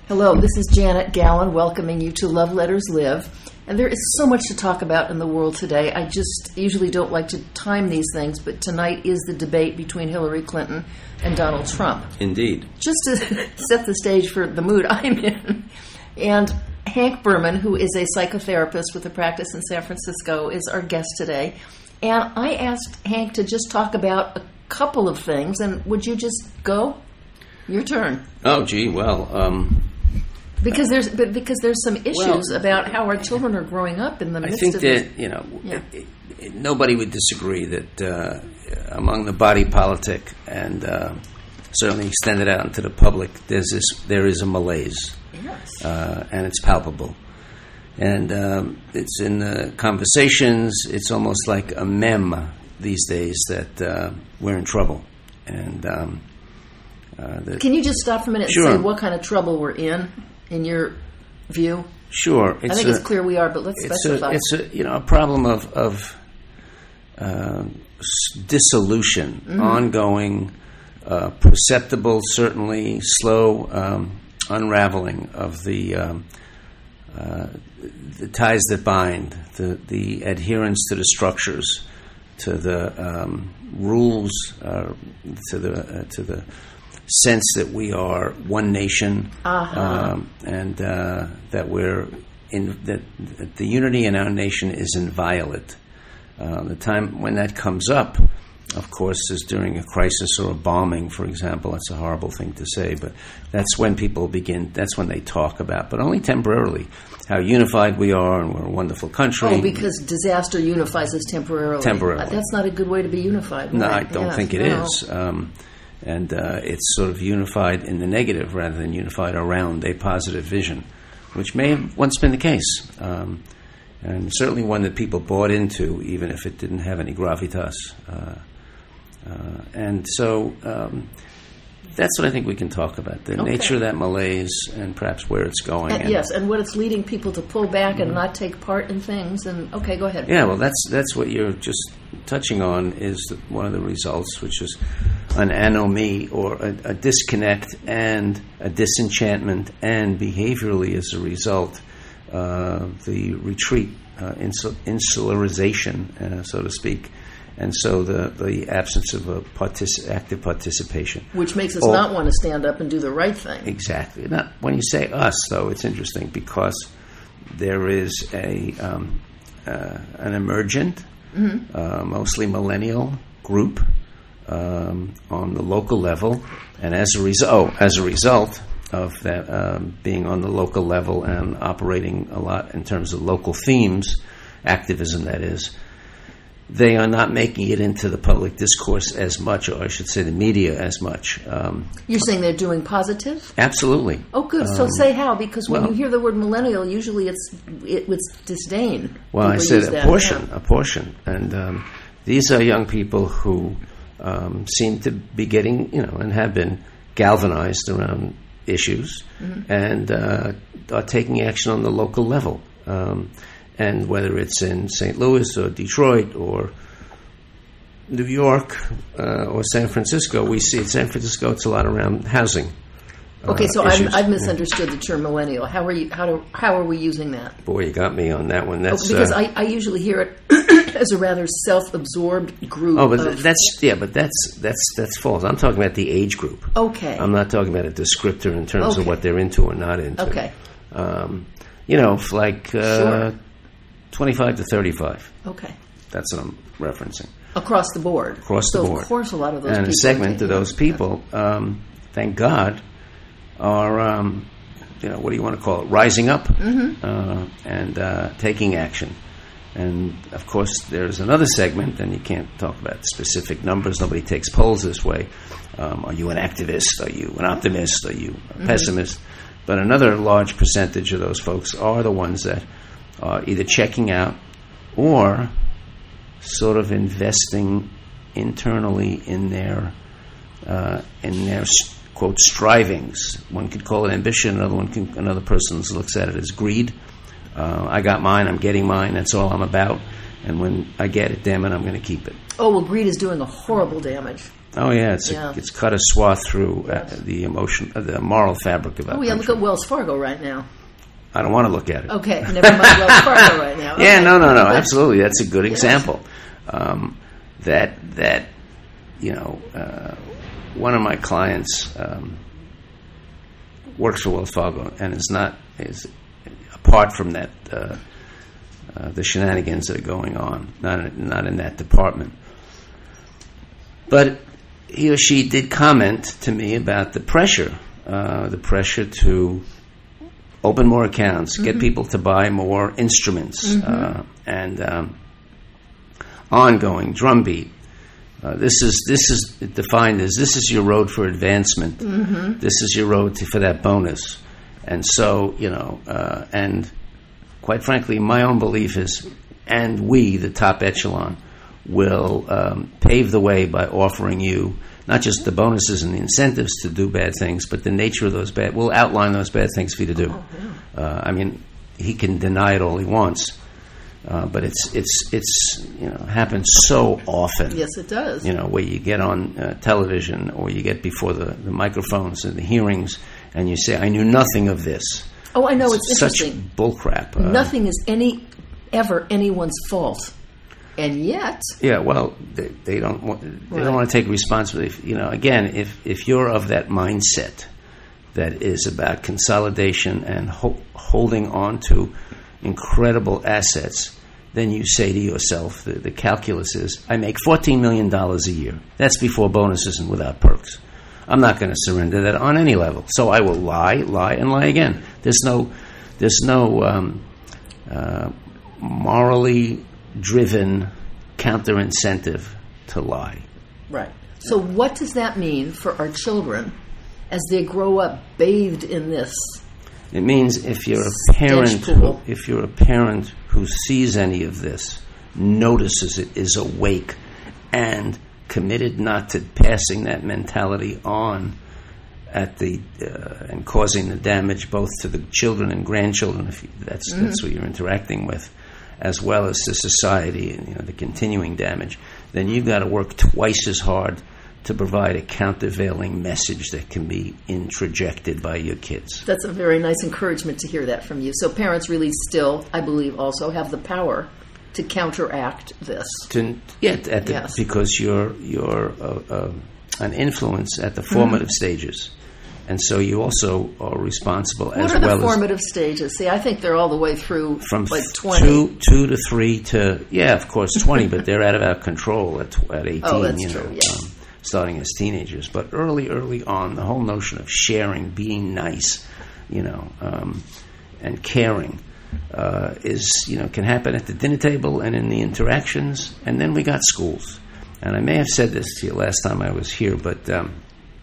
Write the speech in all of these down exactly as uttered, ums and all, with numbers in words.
Hello, this is Janet Gallen welcoming you to Love Letters Live. And there is so much to talk about in the world today. I just usually don't like to time these things, but tonight is the debate between Hillary Clinton and Donald Trump. Indeed. Just to set the stage for the mood I'm in. And Hank Berman, who is a psychotherapist with a practice in San Francisco, is our guest today. And I asked Hank to just talk about a couple of things, and would you just go? Your turn. Oh, gee, well... Um, because there's but because there's some issues well, about how our children are growing up in the midst I think of that, this. you know, Yeah. it, it, nobody would disagree that uh, among the body politic and uh, certainly extended out into the public, there's this, there is a malaise. Yes. Uh, and it's palpable. And um, it's in the conversations, it's almost like a meme these days that uh, we're in trouble. And um, uh, the, Can you just stop for a minute Sure. and say what kind of trouble we're in, in your view? Sure. I think a, it's clear we are, but let's it's specify. A, it's a, you know, a problem of, of uh, dissolution, mm-hmm. ongoing, uh, perceptible, certainly slow um, unraveling of the um, uh, the ties that bind, the, the adherence to the structures, to the um, rules, uh, to the uh, to the sense that we are one nation, uh-huh. um, and uh, that we're in that, that the unity in our nation is inviolate. Uh, the time when that comes up, of course, is during a crisis or a bombing, for example. That's a horrible thing to say, but that's when people begin, that's when they talk about, but only temporarily, how unified we are and we're a wonderful country. Oh, because disaster unifies us temporarily. Temporarily. Uh, that's not a good way to be unified. No, right? I don't yeah, think it no. is. Um, and uh, it's sort of unified in the negative rather than unified around a positive vision, which may have once been the case. Um, and certainly one that people bought into, even if it didn't have any gravitas. Uh, Uh, and so um, that's what I think we can talk about, the okay. nature of that malaise and perhaps where it's going. And, and yes, and what it's leading people to pull back and not take part in things. And okay, go ahead. Yeah, well, that's that's what you're just touching on is the, one of the results, which is an anomie or a, a disconnect and a disenchantment, and behaviorally as a result, uh, the retreat, uh, insul- insularization, uh, so to speak. And so the, the absence of a partic- active participation. Which makes us oh, not want to stand up and do the right thing. Exactly. Not, when you say us, though, it's interesting because there is a um, uh, an emergent, mm-hmm. uh, mostly millennial group um, on the local level. And as a, res- oh, as a result of that um, being on the local level and operating a lot in terms of local themes, activism that is, they are not making it into the public discourse as much, or I should say the media as much. Um, You're saying they're doing positive? Absolutely. Oh, good. Um, so say how, because when well, you hear the word millennial, usually it's it with disdain. Well, I People said use a that, portion, yeah. a portion. And um, these are young people who um, seem to be getting, you know, and have been galvanized around issues mm-hmm. and uh, are taking action on the local level. Um And whether it's in Saint Louis or Detroit or New York uh, or San Francisco, we see in San Francisco it's a lot around housing. Uh, okay, so issues. I've, I've misunderstood the term millennial. How are you? How do? How are we using that? Boy, you got me on that one. That's oh, because uh, I, I usually hear it as a rather self-absorbed group. Oh, but of, that's yeah, but that's that's that's false. I'm talking about the age group. Okay. I'm not talking about a descriptor in terms okay. of what they're into or not into. Okay. Um, you know, like. Uh, sure. twenty-five to thirty-five. Okay. That's what I'm referencing. Across the board. Across so the board. Of course, a lot of those and people. And a segment of those people, um, thank God, are, um, you know, what do you want to call it, rising up mm-hmm. uh, and uh, taking action. And, of course, there's another segment, and you can't talk about specific numbers. Nobody takes polls this way. Um, are you an activist? Are you an optimist? Are you a mm-hmm. pessimist? But another large percentage of those folks are the ones that are either checking out or sort of investing internally in their uh, in their quote strivings. One could call it ambition. Another one, can, another person looks at it as greed. Uh, I got mine. I'm getting mine. That's all I'm about. And when I get it, damn it, I'm going to keep it. Oh well, greed is doing a horrible damage. Oh yeah, it's Yeah. A, it's cut a swath through Yes. uh, the emotion, uh, the moral fabric of our Oh, yeah, look country. at Wells Fargo right now. I don't want to look at it. Okay, never mind Wells Fargo right now. Yeah, Okay. no, no, no, But- absolutely. That's a good Yes. example. Um, that that you know, uh, one of my clients um, works for Wells Fargo and is not is apart from that uh, uh, the shenanigans that are going on, not in, not in that department. But he or she did comment to me about the pressure, uh, the pressure to open more accounts, get people to buy more instruments, uh, and um, ongoing drumbeat. Uh, this is this is defined as this is your road for advancement. This is your road to, for that bonus, and so you know, uh, and quite frankly, my own belief is, and we, the top echelon, will um, pave the way by offering you not just the bonuses and the incentives to do bad things, but the nature of those bad. We'll outline those bad things for you to do. Oh, yeah. Uh, I mean, he can deny it all he wants, uh, but it's it's it's you know happens so often. Yes, it does. You know, where you get on uh, television or you get before the, the microphones and the hearings, and you say, "I knew nothing of this." Oh, I know, it's Such interesting. bullcrap. Uh, Nothing is any ever anyone's fault. And yet, Yeah, well, they, they don't want, they Right. don't want to take responsibility. You know, again, if if you're of that mindset that is about consolidation and ho- holding on to incredible assets, then you say to yourself, the, the calculus is, I make fourteen million dollars a year. That's before bonuses and without perks. I'm not going to surrender that on any level. So I will lie, lie, and lie again. There's no, there's no um, uh, morally driven counter incentive to lie. right. So what does that mean for our children as they grow up bathed in this? It means if you're a Stench parent, pool. who, if you're a parent who sees any of this, notices it, is awake, and committed not to passing that mentality on at the uh, and causing the damage both to the children and grandchildren, if you, that's Mm-hmm. that's what you're interacting with, as well as to society and you know the continuing damage, then you've got to work twice as hard to provide a countervailing message that can be introjected by your kids. That's a very nice encouragement to hear that from you. So parents really still, I believe, also have the power to counteract this. To yeah, at the, Yes. because you're you're uh, uh, an influence at the formative stages, and so you also are responsible What as are the well as formative stages? See, I think they're all the way through from like th- twenty. two two to three to yeah, of course twenty, but they're out of our control at tw- at eighteen. Oh, that's you true, know, yes. um, starting as teenagers, but early early on, the whole notion of sharing, being nice, you know, um, and caring. Uh, is you know can happen at the dinner table and in the interactions, and then we got schools. And I may have said this to you last time I was here, but um,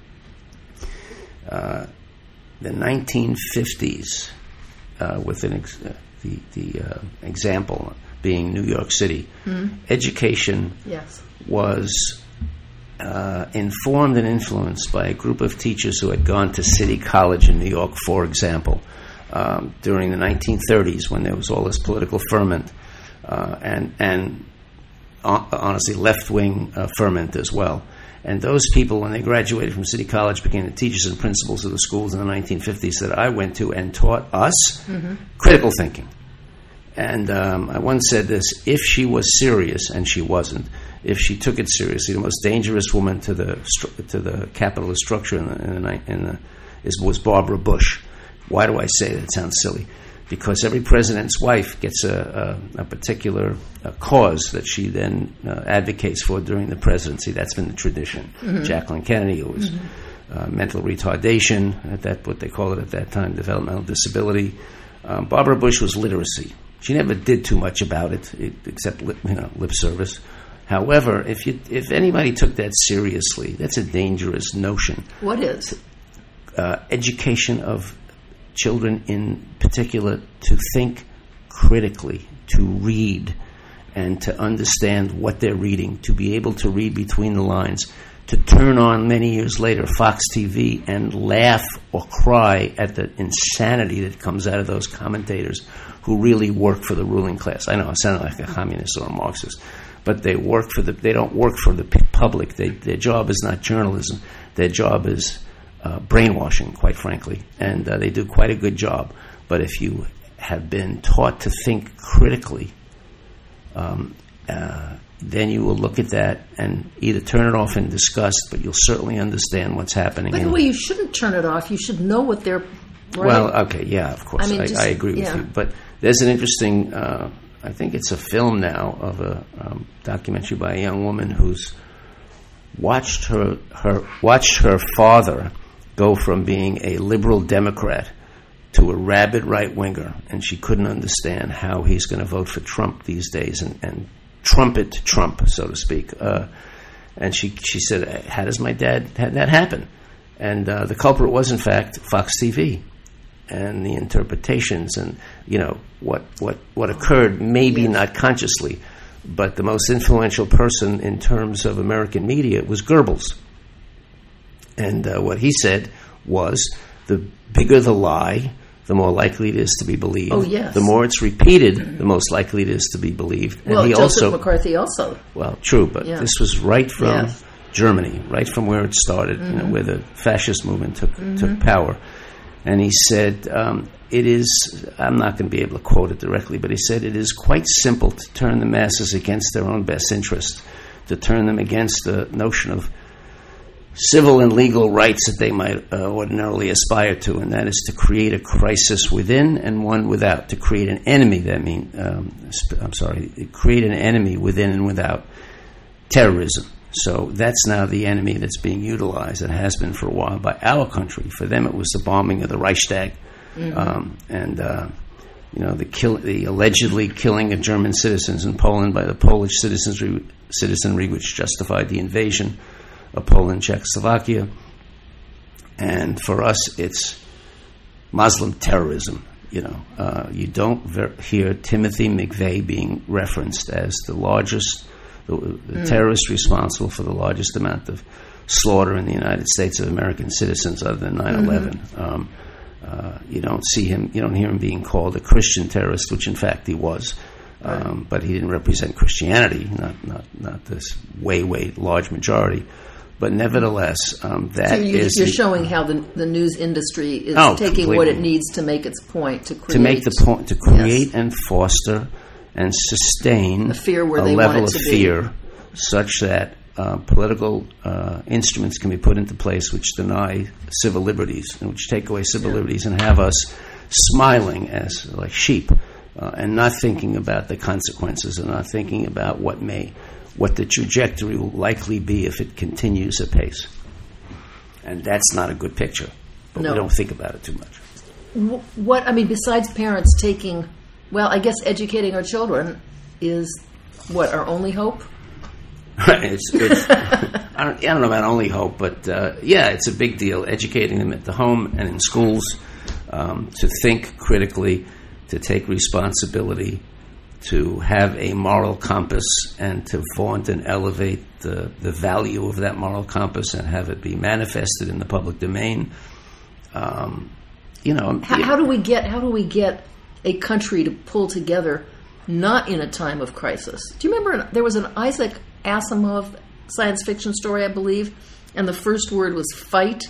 uh, the nineteen fifties, uh, with an ex- uh, the the uh, example being New York City, education Yes. was uh, informed and influenced by a group of teachers who had gone to City College in New York, for example. Um, during the nineteen thirties, when there was all this political ferment, uh, and and uh, honestly left-wing uh, ferment as well. And those people, when they graduated from City College, became the teachers and principals of the schools in the nineteen fifties that I went to and taught us critical thinking. And um, I once said this: if she was serious, and she wasn't, if she took it seriously, the most dangerous woman to the stru- to the capitalist structure in the, in the, ni- in the is was Barbara Bush. Why do I say that? It sounds silly. Because every president's wife gets a, a, a particular uh cause that she then uh, advocates for during the presidency. That's been the tradition. Mm-hmm. Jacqueline Kennedy, who was mm-hmm. uh, mental retardation, at that what they called it at that time, developmental disability. Um, Barbara Bush was literacy. She never did too much about it, it except lip, you know, lip service. However, if you if anybody took that seriously, that's a dangerous notion. What is? Uh, education of children in particular to think critically, to read, and to understand what they're reading, to be able to read between the lines, to turn on many years later Fox T V and laugh or cry at the insanity that comes out of those commentators who really work for the ruling class. I know I sound like a communist or a Marxist, but they work for the. They don't work for the p- public. They, their job is not journalism. Their job is uh, brainwashing, quite frankly, and uh, they do quite a good job. But if you have been taught to think critically, um, uh, then you will look at that and either turn it off in disgust, but you'll certainly understand what's happening. By the way, you shouldn't turn it off. You should know what they're. Right? Well, okay, yeah, of course, I, mean, I, just, I agree with yeah. you. But there's an interesting. Uh, I think it's a film now of a um, documentary by a young woman who's watched her her watched her father go from being a liberal Democrat to a rabid right winger, and she couldn't understand how he's going to vote for Trump these days and, and trumpet Trump, so to speak. Uh, and she she said, "How does my dad had that happen?" And uh, the culprit was, in fact, Fox T V. And the interpretations and, you know, what what, what occurred, maybe yes. not consciously, but the most influential person in terms of American media was Goebbels. And uh, what he said was, the bigger the lie, the more likely it is to be believed. Oh, yes. The more it's repeated, the most likely it is to be believed. And well, he Joseph also, McCarthy also. Well, true, but yeah. this was right from yes. Germany, right from where it started, mm-hmm. you know, where the fascist movement took mm-hmm. took power. And he said, um, it is, I'm not going to be able to quote it directly, but he said, it is quite simple to turn the masses against their own best interest, to turn them against the notion of civil and legal rights that they might uh, ordinarily aspire to, and that is to create a crisis within and one without, to create an enemy, that mean, um, I'm sorry, create an enemy within and without terrorism. So that's now the enemy that's being utilized and has been for a while by our country. For them, it was the bombing of the Reichstag, mm-hmm. um, and uh, you know the kill, the allegedly killing of German citizens in Poland by the Polish citizenry, citizenry, which justified the invasion of Poland, Czechoslovakia. And for us, it's Muslim terrorism. You know, uh, you don't ver- hear Timothy McVeigh being referenced as the largest. The, the mm. terrorist responsible for the largest amount of slaughter in the United States of American citizens other than nine eleven. Mm-hmm. Um, uh, you don't see him, you don't hear him being called a Christian terrorist, which in fact he was. Um, right. But he didn't represent Christianity, not, not, not this way, way large majority. But nevertheless, um, that so you, is... You're the, showing how the, the news industry is oh, taking completely. what it needs to make its point, to create... To make the point, to create yes. and foster and sustain a, fear where a they level want it of to fear be. Such that uh, political uh, instruments can be put into place which deny civil liberties and which take away civil yeah. liberties and have us smiling as like sheep uh, and not thinking about the consequences and not thinking about what may, what the trajectory will likely be if it continues apace. And that's not a good picture, but no. we don't think about it too much. What, I mean, besides parents taking... Well, I guess educating our children is, what, our only hope? it's, it's, I, don't, I don't know about only hope, but uh, yeah, it's a big deal. Educating them at the home and in schools um, to think critically, to take responsibility, to have a moral compass, and to vaunt and elevate the, the value of that moral compass and have it be manifested in the public domain. Um, you know, how, how do we get? How do we get a country to pull together, not in a time of crisis? Do you remember there was an Isaac Asimov science fiction story, I believe, and the first word was fight?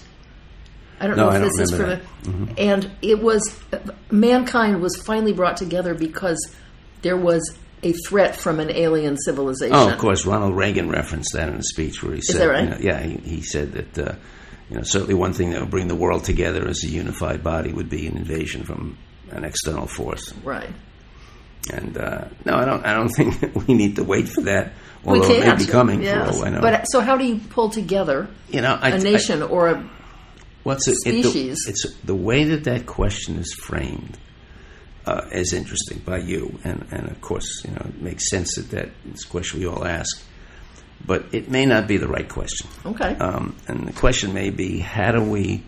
I don't no, know if I this is from it. Mm-hmm. And it was, mankind was finally brought together because there was a threat from an alien civilization. Oh, of course, Ronald Reagan referenced that in a speech where he said, is that right? You know, yeah, he, he said that uh, you know certainly one thing that would bring the world together as a unified body would be an invasion from an external force. Right. And uh, no, I don't. I don't think that we need to wait for that. Although we can't. it may be coming. Yes. For all I know. But so, how do you pull together you know, I, a nation I, or a what's it, species? It, the, it's the way that that question is framed uh, is interesting by you, and, and of course, you know, it makes sense that that is a question we all ask. But it may not be the right question. Okay. Um, and the question may be, how do we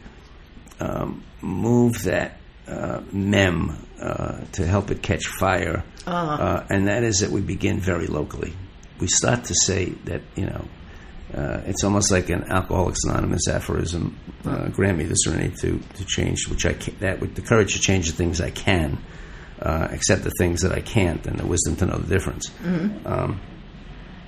um, move that uh, mem uh, to help it catch fire? Uh-huh. Uh, and that is that we begin very locally. We start to say that, you know, uh, it's almost like an Alcoholics Anonymous aphorism, uh, grant me the serenity to, to change, which I can, that with the courage to change the things I can, uh, accept the things that I can't, and the wisdom to know the difference. Mm-hmm. Um,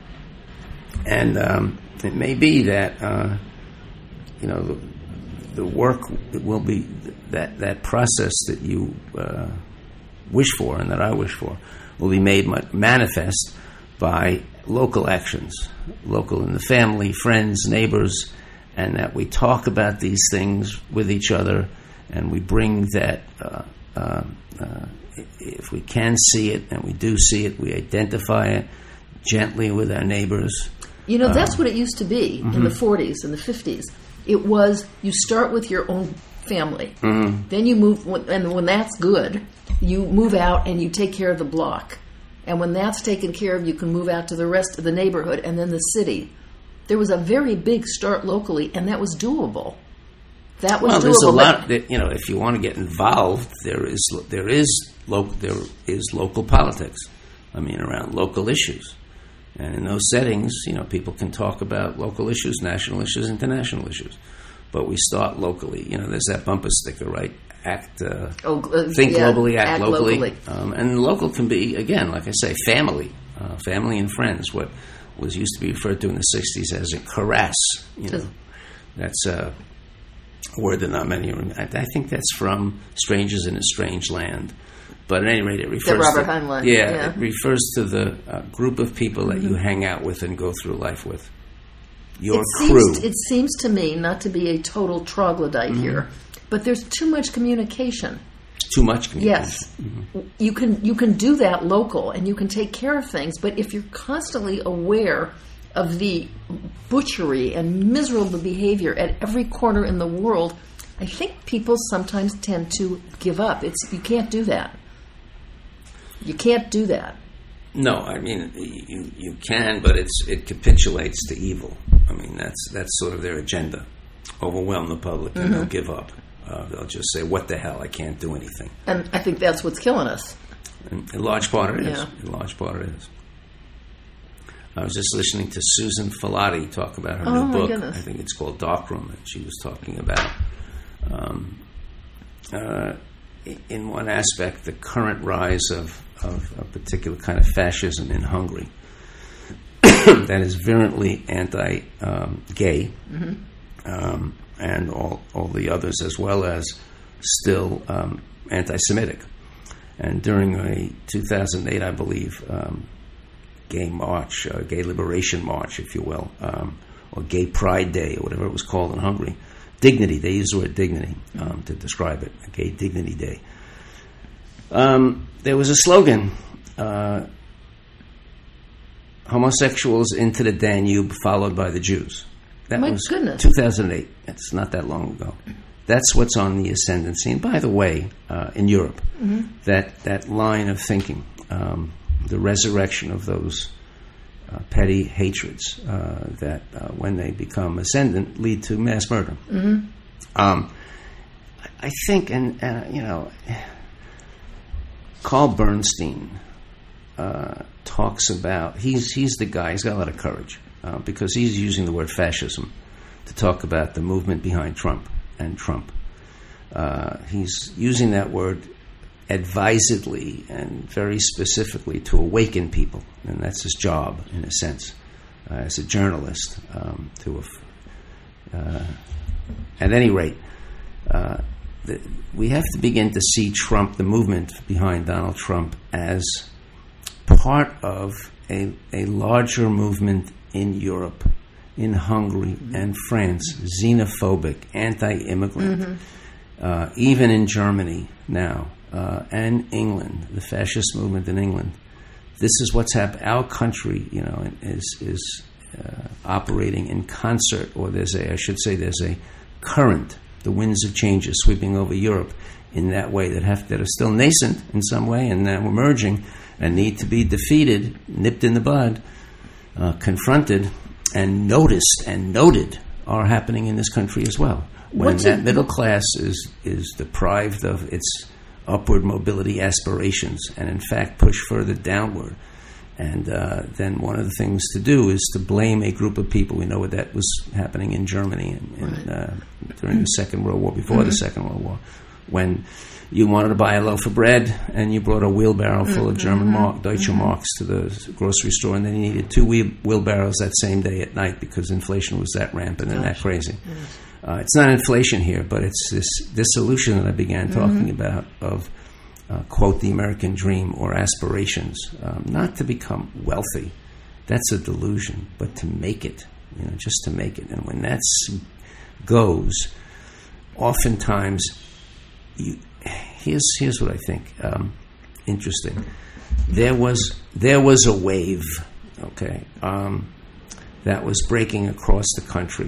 And um, it may be that, uh, you know, the, the work will be, that, that process that you uh, wish for and that I wish for will be made manifest by local actions, local in the family, friends, neighbors, and that we talk about these things with each other, and we bring that, uh, uh, uh, if we can see it, and we do see it, we identify it gently with our neighbors. You know, that's uh, what it used to be mm-hmm. in the forties and the fifties. It was, you start with your own family. Mm-hmm. Then you move, and when that's good, you move out and you take care of the block. And when that's taken care of, you can move out to the rest of the neighborhood and then the city. There was a very big start locally, and that was doable. That was well, doable. There's a lot that, you know, if you want to get involved, there is there is lo- there is local politics. I mean, around local issues, and in those settings, you know, people can talk about local issues, national issues, international issues. But we start locally. You know, there's that bumper sticker, right? Act, uh, oh, uh, think yeah, globally, act, act locally, locally. Um, and local can be, again, like I say, family, uh, family and friends. What was used to be referred to in the sixties as a caress. You know, that's a word that not many. I, I think that's from Strangers in a Strange Land. But at any rate, it refers the Robert to Heinlein. Yeah, yeah, it refers to the uh, group of people that mm-hmm. you hang out with and go through life with. Your it crew. Seems, it seems to me not to be a total troglodyte mm-hmm. here, but there's too much communication. Too much communication. Yes, mm-hmm. you can you can do that local, and you can take care of things. But if you're constantly aware of the butchery and miserable behavior at every corner in the world, I think people sometimes tend to give up. It's you can't do that. You can't do that. No, I mean you you can, but it's it capitulates to evil. I mean that's that's sort of their agenda: overwhelm the public, mm-hmm. and they'll give up. Uh, they'll just say, "What the hell? I can't do anything." And I think that's what's killing us. And in large part, it is. Yeah. In large part, it is. I was just listening to Susan Falati talk about her oh new book. Goodness. I think it's called Darkroom, and she was talking about, um, uh, in one aspect, the current rise of, of a particular kind of fascism in Hungary that is virulently anti-gay, um, mm-hmm. um, and all, all the others, as well as still um, anti-Semitic. And during a two thousand eight, I believe, um, gay march, uh, gay liberation march, if you will, um, or gay pride day, or whatever it was called in Hungary, dignity, they use the word dignity um, to describe it, a gay dignity day. Um, there was a slogan, uh, homosexuals into the Danube, followed by the Jews. That My was goodness. two thousand eight. It's not that long ago. That's what's on the ascendancy. And by the way, uh, in Europe, mm-hmm. that, that line of thinking, um, the resurrection of those uh, petty hatreds uh, that, uh, when they become ascendant, lead to mass murder. Mm-hmm. Um, I think, and uh, you know, Carl Bernstein uh, talks about, he's, he's the guy, he's got a lot of courage, uh, because he's using the word fascism to talk about the movement behind Trump and Trump. Uh, he's using that word advisedly and very specifically to awaken people, and that's his job, in a sense, uh, as a journalist. Um, to, uh, at any rate, uh, the, we have to begin to see Trump, the movement behind Donald Trump, as part of a, a larger movement in Europe, in Hungary mm-hmm. and France, xenophobic, anti-immigrant, mm-hmm. uh, even in Germany now, uh, and England, the fascist movement in England. This is what's happened. Our country, you know, is is uh, operating in concert, or there's a, I should say, there's a current. The winds of change is sweeping over Europe in that way that have that are still nascent in some way and now emerging and need to be defeated, nipped in the bud, uh, confronted, and noticed and noted are happening in this country as well. When What's that it, middle class is is deprived of its upward mobility aspirations and in fact push further downward. And uh, then one of the things to do is to blame a group of people. We know what that was happening in Germany in, in, uh, during the Second World War, before mm-hmm. the Second World War. when you wanted to buy a loaf of bread and you brought a wheelbarrow full of German mark, Deutsche Mm-hmm. marks to the grocery store, and then you needed two wheel- wheelbarrows that same day at night because inflation was that rampant and that crazy. Uh, it's not inflation here, but it's this dissolution that I began talking about of, uh, quote, the American dream or aspirations, um, not to become wealthy. That's a delusion, but to make it, you know, just to make it. And when that goes, oftentimes, you, here's here's what I think um, interesting. There was there was a wave, okay, um, that was breaking across the country.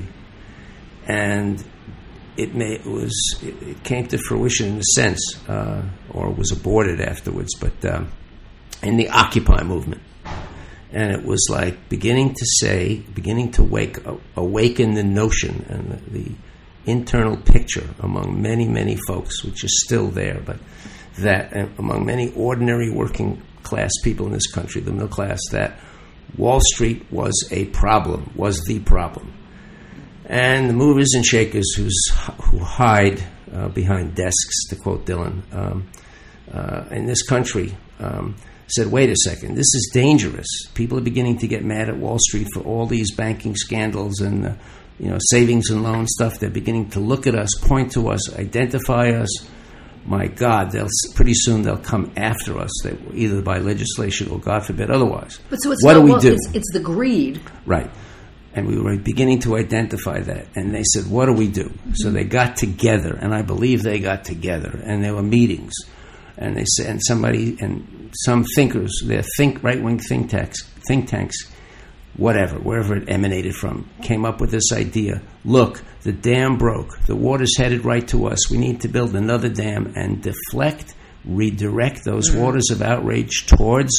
And it may it was it, it came to fruition in a sense, uh, or was aborted afterwards. But um, in the Occupy movement, and it was like beginning to say, beginning to wake awaken the notion and the, the internal picture among many many folks, which is still there, but that uh, among many ordinary working class people in this country, the middle class, that Wall Street was a problem, was the problem. And the movers and shakers who's, who hide uh, behind desks, to quote Dylan, um, uh, in this country um, said, wait a second, this is dangerous. People are beginning to get mad at Wall Street for all these banking scandals and uh, you know, savings and loan stuff. They're beginning to look at us, point to us, identify us. My God, they'll pretty soon they'll come after us, they, either by legislation or, God forbid, otherwise. But so it's what not, do we well, do? It's, it's the greed. Right. And we were beginning to identify that. And they said, what do we do? Mm-hmm. So they got together, and I believe they got together, and there were meetings. And they said, and somebody, and some thinkers, their think right-wing think tanks, think tanks, whatever, wherever it emanated from, came up with this idea. Look, the dam broke. The water's headed right to us. We need to build another dam and deflect, redirect those mm-hmm. waters of outrage towards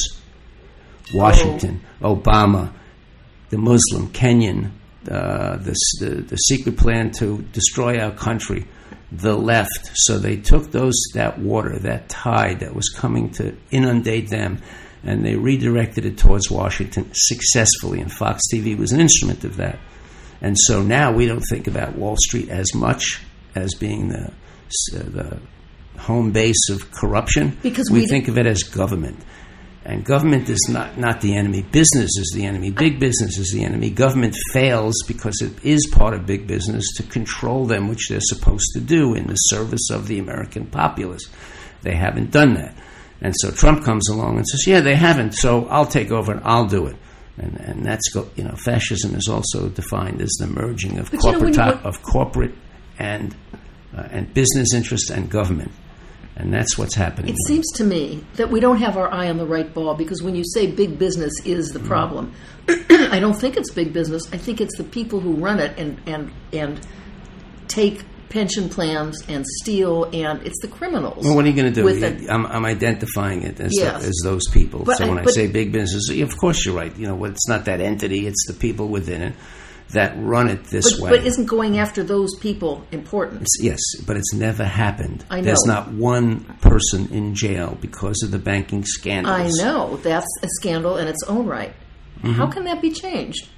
Washington, oh. Obama, the Muslim, Kenyan, uh, the, the the secret plan to destroy our country, the left. So they took those that water, that tide that was coming to inundate them, and they redirected it towards Washington successfully. And Fox T V was an instrument of that. And so now we don't think about Wall Street as much as being the uh, the home base of corruption. Because we we think of it as government. And government is not, not the enemy. Business is the enemy. Big business is the enemy. Government fails because it is part of big business to control them, which they're supposed to do in the service of the American populace. They haven't done that. And so Trump comes along and says, yeah, they haven't, so I'll take over and I'll do it. And, and that's, you know, fascism is also defined as the merging of but corporate, you know, you, of corporate and, uh, and business interest and government. And that's what's happening. It here. Seems to me that we don't have our eye on the right ball, because when you say big business is the problem, mm. I don't think it's big business. I think it's the people who run it and, and, and take pension plans and steal, and it's the criminals. Well, what are you going to do? With the, I'm, I'm identifying it as, yes. the, as those people. But so I, when I say big business, of course you're right. You know, it's not that entity; it's the people within it that run it this but, way. But isn't going after those people important? It's, yes, but it's never happened. I know. There's not one person in jail because of the banking scandals. I know. That's a scandal in its own right. Mm-hmm. How can that be changed?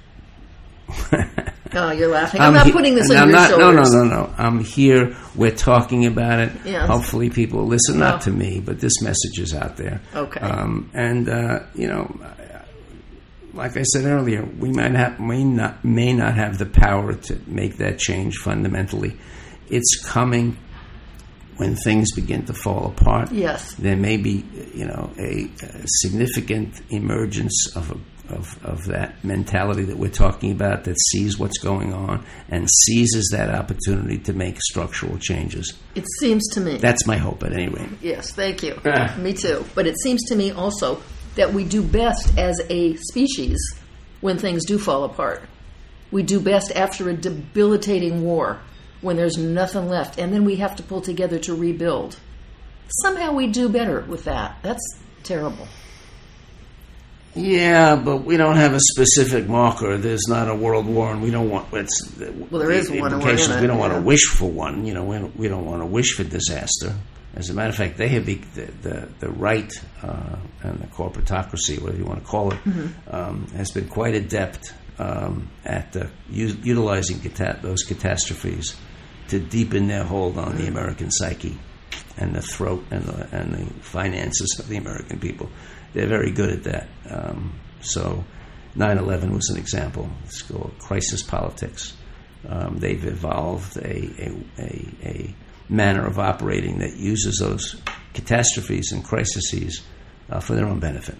Oh, you're laughing. I'm, I'm not he- putting this on I'm your not, shoulders. No, no, no, no. I'm here. We're talking about it. Yes. Hopefully people will listen, not oh. to me, but this message is out there. Okay. Um, and, uh, you know, like I said earlier, we might have, may not, may not have the power to make that change fundamentally. It's coming when things begin to fall apart. Yes. There may be, you know, a, a significant emergence of a Of, of that mentality that we're talking about, that sees what's going on and seizes that opportunity to make structural changes. It seems to me. That's my hope, at any rate. Yes, thank you. Me too. But it seems to me also that we do best as a species when things do fall apart. We do best after a debilitating war, when there's nothing left, and then we have to pull together to rebuild. Somehow we do better with that. That's terrible. Yeah, but we don't have a specific marker. There's not a world war, and we don't want. It's, well, there the is one. Implications. It, we don't yeah. want to wish for one. You know, we don't, we don't want to wish for disaster. As a matter of fact, they have be, the, the the right uh, and the corporatocracy, whatever you want to call it, mm-hmm. um, has been quite adept um, at uh, u- utilizing cata- those catastrophes to deepen their hold on mm-hmm. the American psyche. and the throat and the, and the finances of the American people. They're very good at that. Um, so nine eleven was an example. It's called crisis politics. Um, they've evolved a, a, a, a manner of operating that uses those catastrophes and crises uh, for their own benefit.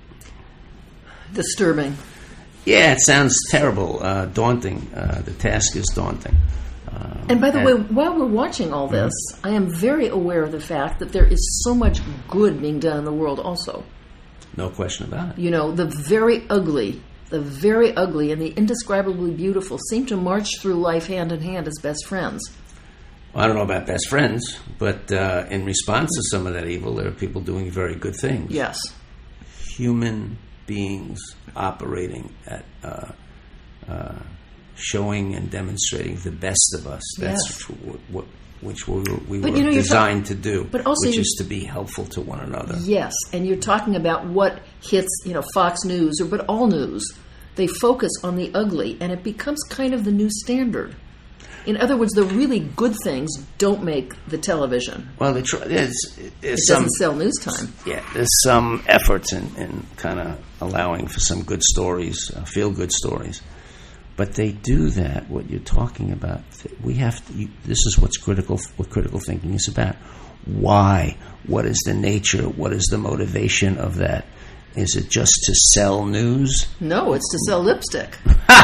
Disturbing. Yeah, it sounds terrible, uh, daunting. Uh, the task is daunting. Um, and by the and, way, while we're watching all this, mm-hmm. I am very aware of the fact that there is so much good being done in the world also. No question about it. You know, the very ugly, the very ugly and the indescribably beautiful seem to march through life hand in hand as best friends. Well, I don't know about best friends, but uh, in response to some of that evil, there are people doing very good things. Yes. Human beings operating at uh, uh, showing and demonstrating the best of us. That's yes. what, what, which we were, we but, were you know, designed talk- to do, but also which is to be helpful to one another. Yes, and you're talking about what hits, you know, Fox News, or but all news. They focus on the ugly, and it becomes kind of the new standard. In other words, the really good things don't make the television. Well, the tr- there's, there's it some, doesn't sell news time. Yeah, there's some efforts in, in kind of allowing for some good stories, uh, feel-good stories. But they do that, what you're talking about. We have to, you, this is what's critical, what critical thinking is about. Why? What is the nature? What is the motivation of that? Is it just to sell news? No, it's to sell lipstick.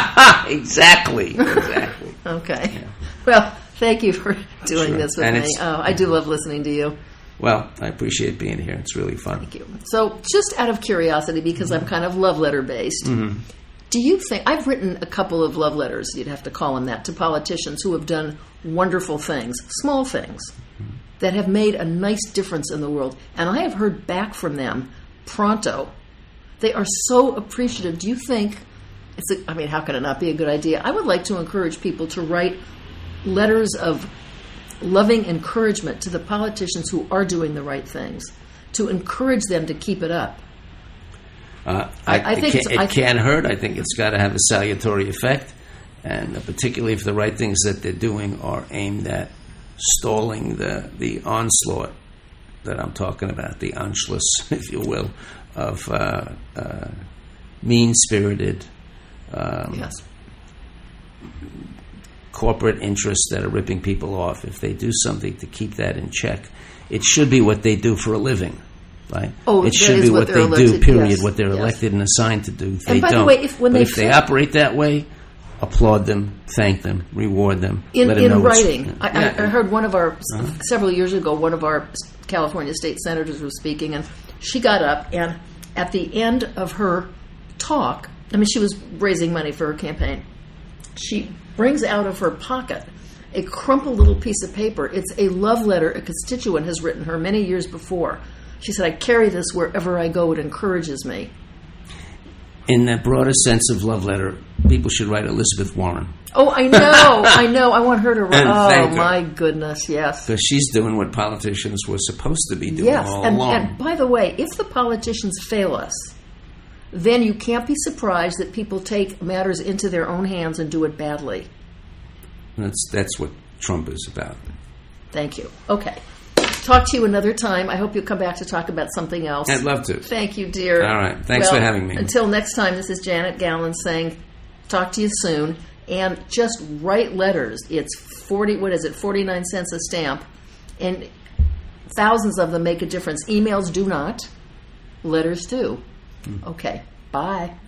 Exactly. Exactly. Okay. Yeah. Well, thank you for doing Sure. this with And me. Oh, I do love listening to you. Well, I appreciate being here. It's really fun. Thank you. So, just out of curiosity, because mm-hmm. I'm kind of love letter based, mm-hmm. do you think I've written a couple of love letters? You'd have to call them that, to politicians who have done wonderful things, small things, mm-hmm. that have made a nice difference in the world, and I have heard back from them pronto. They are so appreciative. Do you think it's a, I mean, how can it not be a good idea? I would like to encourage people to write letters of loving encouragement to the politicians who are doing the right things, to encourage them to keep it up. Uh, I, I, I think it, can, I it can't hurt. I think it's got to have a salutary effect, and uh, particularly if the right things that they're doing are aimed at stalling the, the onslaught that I'm talking about, the Anschluss, if you will, of uh, uh, mean-spirited um, yes. corporate interests that are ripping people off. If they do something to keep that in check, it should be what they do for a living. Right? Oh, it should be what, what they elected, do, period, yes, what they're yes. elected and assigned to do. They and by don't. the way, if, when but they if they operate that way, applaud them, thank them, reward them. In, let them in know writing. I, yeah. I heard one of our, uh-huh. several years ago, one of our California state senators was speaking, and she got up, and at the end of her talk, I mean, she was raising money for her campaign, she brings out of her pocket a crumpled little piece of paper. It's a love letter a constituent has written her many years before. She said, I carry this wherever I go. It encourages me. In that broader sense of love letter, people should write Elizabeth Warren. Oh, I know. I know. I want her to write. Oh, her. my goodness, yes. Because she's doing what politicians were supposed to be doing yes. all and, along. And by the way, if the politicians fail us, then you can't be surprised that people take matters into their own hands and do it badly. That's, that's what Trump is about. Thank you. Okay. Talk to you another time. I hope you'll come back to talk about something else. I'd love to. Thank you, dear. All right. Thanks well, for having me. Until next time, this is Janet Gallen saying, talk to you soon. And just write letters. It's forty, what is it, forty-nine cents a stamp. And thousands of them make a difference. Emails do not. Letters do. Mm. Okay. Bye.